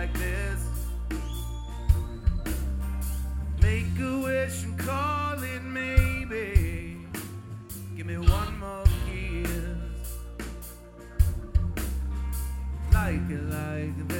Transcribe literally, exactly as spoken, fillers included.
like this. Make a wish and call it maybe. Give me one more kiss. Like it, like it.